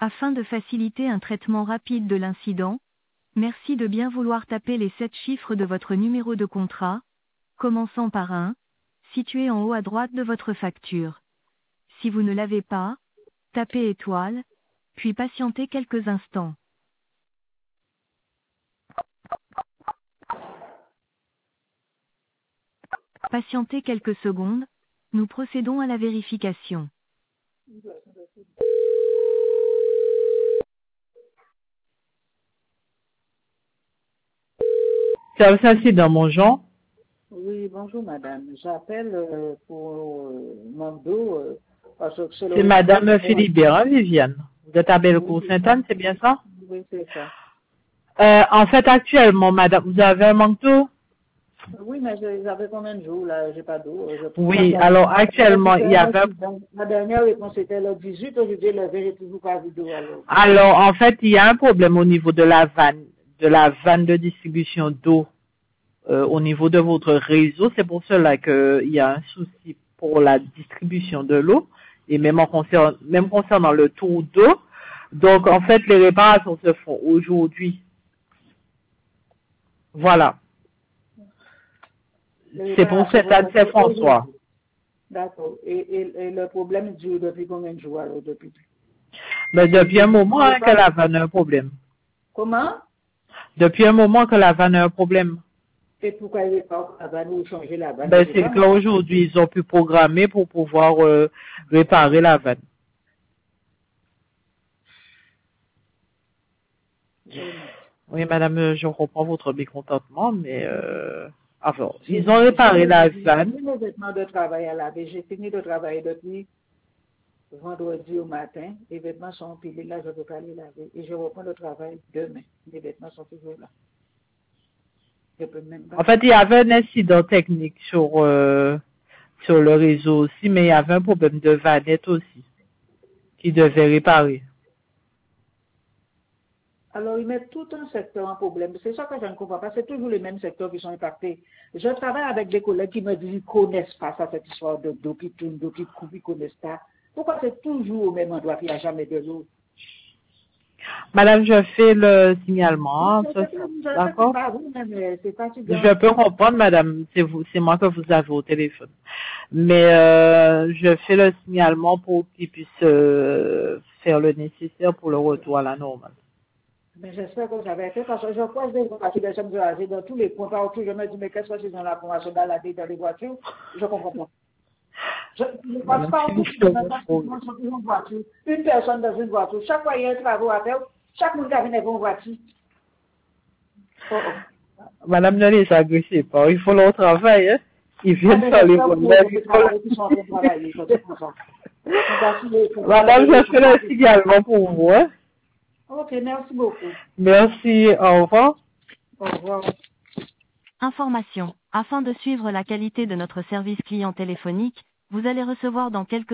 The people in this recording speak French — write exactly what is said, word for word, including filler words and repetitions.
Afin de faciliter un traitement rapide de l'incident, merci de bien vouloir taper les sept chiffres de votre numéro de contrat, commençant par un, situé en haut à droite de votre facture. Si vous ne l'avez pas, tapez étoile, puis patientez quelques instants. Patientez quelques secondes, nous procédons à la vérification. Ça, ça c'est dans mon genre. Oui, bonjour madame. J'appelle euh, pour euh, mon dos euh, parce que c'est le... C'est madame Philibert, hein, Viviane. Vous êtes à Bellecour Sainte-Anne, c'est bien ça? Oui, c'est ça. Euh, en fait, actuellement, madame, vous avez un manque d'eau? Oui, mais je- j'avais combien de jours là? J'ai pas d'eau. Je prends Oui, pas alors actuellement, il y avait un... La dernière réponse était le dix-huit, aujourd'hui le j'ai toujours pas vu d'eau alors. Alors, en fait, il y a un problème au niveau de la vanne, de la vanne de distribution d'eau euh, au niveau de votre réseau. C'est pour cela qu'il y a un souci pour la distribution de l'eau et même, en concernant, même concernant le tour d'eau. Donc, en fait, les réparations se font aujourd'hui. Voilà. C'est pour cette année, c'est François. D'accord. Et, et, et le problème dure depuis combien de jours alors depuis? Mais depuis un moment hein, que la vanne a un problème. Comment? Depuis un moment que la vanne a un problème. Et pourquoi ils ne pas la vanne ou changer la vanne? Ben, c'est qu'aujourd'hui, ils ont pu programmer pour pouvoir euh, réparer la vanne. Oui, madame, je comprends votre mécontentement, mais euh, enfin, ils ont réparé la vanne. J'ai mes vêtements de travail à laver. J'ai fini de travailler depuis vendredi au matin. Les vêtements sont empilés là, je ne peux pas les laver. Et je reprends le travail demain. Les vêtements sont toujours là. Je peux même pas. En fait, il y avait un incident technique sur euh, sur le réseau aussi, mais il y avait un problème de vanette aussi qui devait réparer. Alors, ils mettent tout un secteur en problème. C'est ça que je ne comprends pas. C'est toujours les mêmes secteurs qui sont impactés. Je travaille avec des collègues qui me disent qu'ils ne connaissent pas ça, cette histoire de d'eau qui tourne, d'eau qui coupe, ils ne connaissent pas. Pourquoi c'est toujours au même endroit qu'il n'y a jamais de l'eau? Madame, je fais le signalement. D'accord? Je peux comprendre, madame, c'est vous, c'est moi que vous avez au téléphone. Mais euh, je fais le signalement pour qu'ils puissent euh, faire le nécessaire pour le retour à la normale. Mais j'espère que ça va être fait parce que je croise des voitures de chambres de raser dans tous les coins partout. Je me dis, mais qu'est-ce que c'est dans la formation balader dans les voitures? Je comprends pas. Je ne passe pas au bout de une voiture. Une personne dans une voiture. Chaque fois, il y a un travail à faire. Chaque monde qui vient dans une voiture. Oh, oh. Madame, ne les agressez pas. Il faut leur travail, hein. Ils viennent faire les bonnes. Madame, je fais le signalement pour vous, hein. Ok, merci beaucoup. Merci, au revoir. Au revoir. Information. Afin de suivre la qualité de notre service client téléphonique, vous allez recevoir dans quelques